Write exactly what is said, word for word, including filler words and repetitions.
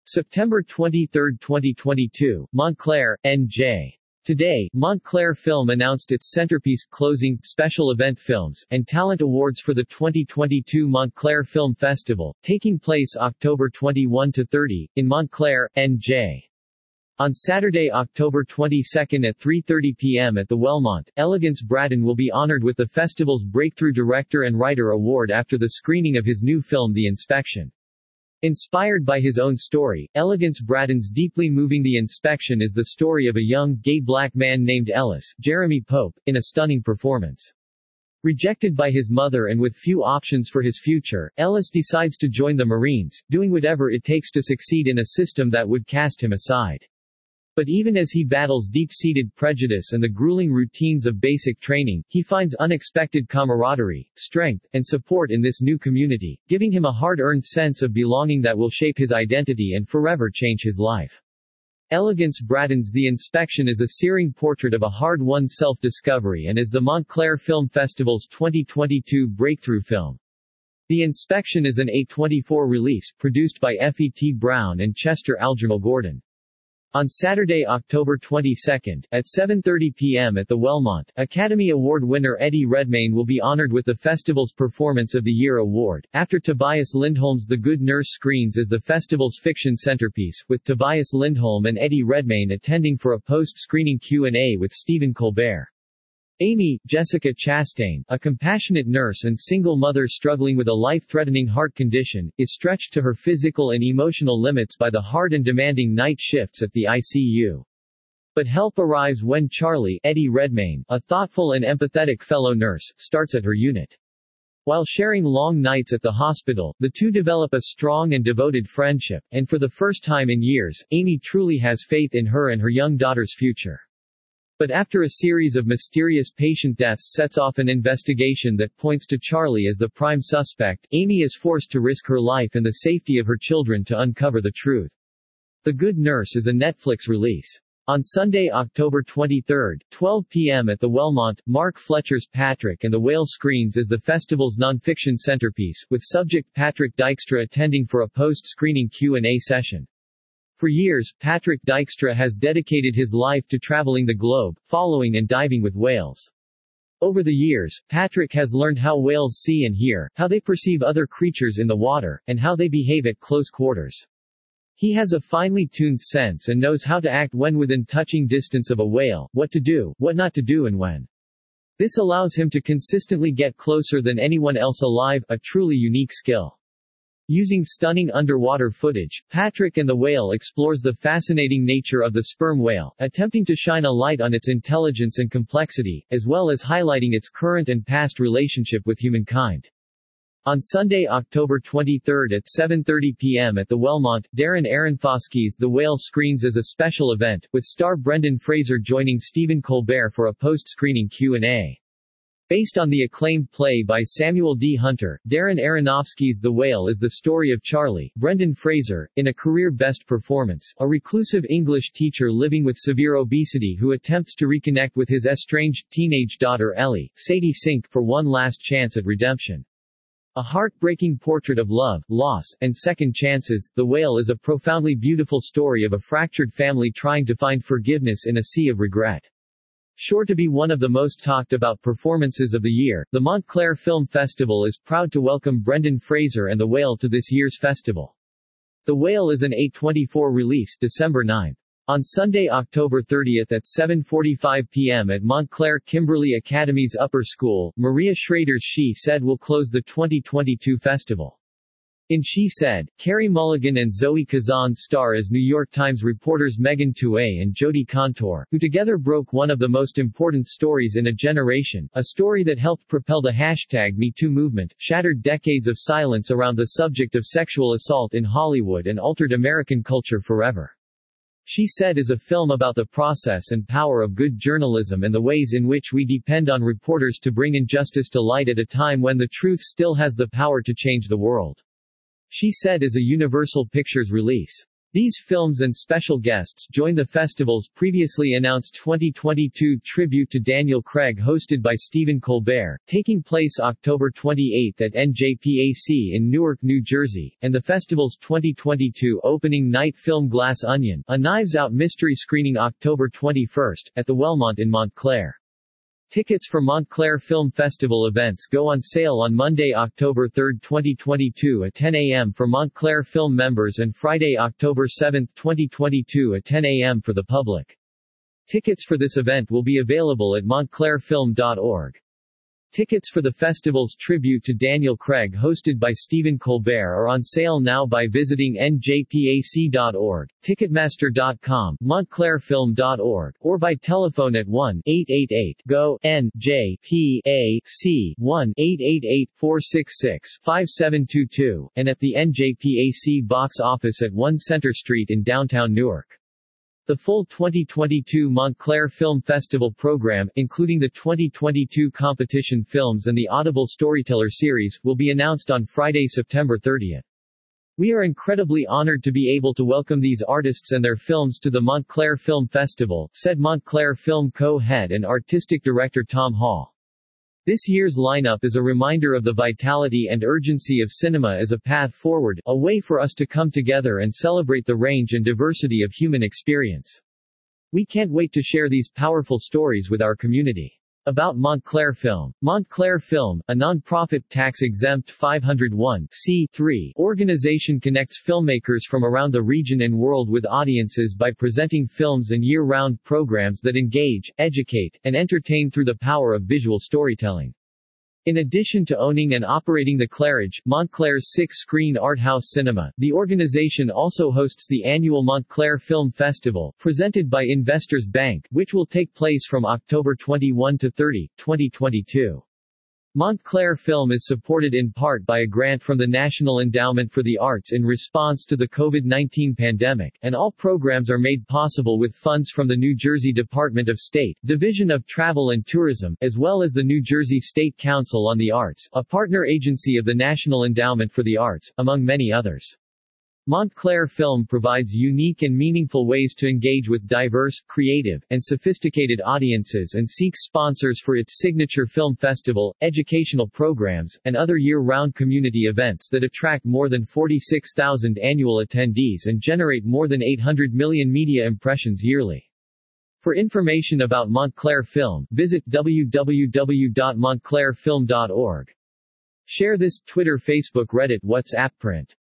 September twenty-third, twenty twenty-two, Montclair, N J Today, Montclair Film announced its Centerpiece, Closing, Special Event Films, and Talent Awards for the twenty twenty-two Montclair Film Festival, taking place October twenty-first to thirtieth, in Montclair, N J On Saturday, October twenty-second at three thirty p m at the Wellmont, Elegance Braddon will be honored with the festival's Breakthrough Director and Writer Award after the screening of his new film The Inspection. Inspired by his own story, Elegance Braddon's deeply moving The Inspection is the story of a young, gay black man named Ellis, Jeremy Pope, in a stunning performance. Rejected by his mother and with few options for his future, Ellis decides to join the Marines, doing whatever it takes to succeed in a system that would cast him aside. But even as he battles deep-seated prejudice and the grueling routines of basic training, he finds unexpected camaraderie, strength, and support in this new community, giving him a hard-earned sense of belonging that will shape his identity and forever change his life. Elegance Braddon's The Inspection is a searing portrait of a hard-won self-discovery and is the Montclair Film Festival's twenty twenty-two breakthrough film. The Inspection is an A twenty-four release, produced by F E T Brown and Chester Algernon Gordon. On Saturday, October twenty-second, at seven thirty p m at the Wellmont, Academy Award winner Eddie Redmayne will be honored with the festival's Performance of the Year award, after Tobias Lindholm's The Good Nurse screens as the festival's fiction centerpiece, with Tobias Lindholm and Eddie Redmayne attending for a post-screening Q and A with Stephen Colbert. Amy, Jessica Chastain, a compassionate nurse and single mother struggling with a life-threatening heart condition, is stretched to her physical and emotional limits by the hard and demanding night shifts at the I C U. But help arrives when Charlie, Eddie Redmayne, a thoughtful and empathetic fellow nurse, starts at her unit. While sharing long nights at the hospital, the two develop a strong and devoted friendship, and for the first time in years, Amy truly has faith in her and her young daughter's future. But after a series of mysterious patient deaths sets off an investigation that points to Charlie as the prime suspect, Amy is forced to risk her life and the safety of her children to uncover the truth. The Good Nurse is a Netflix release. On Sunday, October twenty-third, twelve p m at the Wellmont, Mark Fletcher's Patrick and the Whale screens as the festival's nonfiction centerpiece, with subject Patrick Dykstra attending for a post-screening Q and A session. For years, Patrick Dykstra has dedicated his life to traveling the globe, following and diving with whales. Over the years, Patrick has learned how whales see and hear, how they perceive other creatures in the water, and how they behave at close quarters. He has a finely tuned sense and knows how to act when within touching distance of a whale, what to do, what not to do and when. This allows him to consistently get closer than anyone else alive, a truly unique skill. Using stunning underwater footage, Patrick and the Whale explores the fascinating nature of the sperm whale, attempting to shine a light on its intelligence and complexity, as well as highlighting its current and past relationship with humankind. On Sunday, October twenty-third at seven thirty p m at the Wellmont, Darren Aronofsky's The Whale screens as a special event, with star Brendan Fraser joining Stephen Colbert for a post-screening Q and A. Based on the acclaimed play by Samuel D. Hunter, Darren Aronofsky's The Whale is the story of Charlie, Brendan Fraser, in a career-best performance, a reclusive English teacher living with severe obesity who attempts to reconnect with his estranged teenage daughter Ellie, Sadie Sink, for one last chance at redemption. A heartbreaking portrait of love, loss, and second chances, The Whale is a profoundly beautiful story of a fractured family trying to find forgiveness in a sea of regret. Sure to be one of the most talked about performances of the year, the Montclair Film Festival is proud to welcome Brendan Fraser and The Whale to this year's festival. The Whale is an A twenty-four release, December ninth. On Sunday, October thirtieth at seven forty-five p m at Montclair Kimberly Academy's Upper School, Maria Schrader's She Said will close the twenty twenty-two festival. In She Said, Carey Mulligan and Zoe Kazan star as New York Times reporters Megan Tuay and Jodie Cantor, who together broke one of the most important stories in a generation, a story that helped propel the hashtag MeToo movement, shattered decades of silence around the subject of sexual assault in Hollywood and altered American culture forever. She Said is a film about the process and power of good journalism and the ways in which we depend on reporters to bring injustice to light at a time when the truth still has the power to change the world. She Said is a Universal Pictures release. These films and special guests join the festival's previously announced twenty twenty-two tribute to Daniel Craig hosted by Stephen Colbert, taking place October twenty-eighth at N J P A C in Newark, New Jersey, and the festival's twenty twenty-two opening night film Glass Onion, a Knives Out mystery screening October twenty-first, at the Wellmont in Montclair. Tickets for Montclair Film Festival events go on sale on Monday, October third, twenty twenty-two at ten a m for Montclair Film members and Friday, October seventh, twenty twenty-two at ten a m for the public. Tickets for this event will be available at montclair film dot org. Tickets for the festival's tribute to Daniel Craig hosted by Stephen Colbert are on sale now by visiting N J P A C dot org, Ticketmaster dot com, montclair film dot org, or by telephone at one eight eight eight G O N J P A C one eight eight eight, four six six, five seven two two, and at the N J P A C box office at one Center Street in downtown Newark. The full twenty twenty-two Montclair Film Festival program, including the twenty twenty-two competition films and the Audible Storyteller series, will be announced on Friday, September thirtieth. We are incredibly honored to be able to welcome these artists and their films to the Montclair Film Festival, said Montclair Film co-head and artistic director Tom Hall. This year's lineup is a reminder of the vitality and urgency of cinema as a path forward, a way for us to come together and celebrate the range and diversity of human experience. We can't wait to share these powerful stories with our community. About Montclair Film. Montclair Film, a non-profit tax-exempt five oh one c three organization, connects filmmakers from around the region and world with audiences by presenting films and year-round programs that engage, educate, and entertain through the power of visual storytelling. In addition to owning and operating the Claridge, Montclair's six-screen art house cinema, the organization also hosts the annual Montclair Film Festival, presented by Investors Bank, which will take place from October twenty-first to thirtieth, twenty twenty-two. Montclair Film is supported in part by a grant from the National Endowment for the Arts in response to the COVID nineteen pandemic, and all programs are made possible with funds from the New Jersey Department of State, Division of Travel and Tourism, as well as the New Jersey State Council on the Arts, a partner agency of the National Endowment for the Arts, among many others. Montclair Film provides unique and meaningful ways to engage with diverse, creative, and sophisticated audiences and seeks sponsors for its signature film festival, educational programs, and other year-round community events that attract more than forty-six thousand annual attendees and generate more than eight hundred million media impressions yearly. For information about Montclair Film, visit w w w dot montclair film dot org. Share this, Twitter, Facebook, Reddit, WhatsApp, print.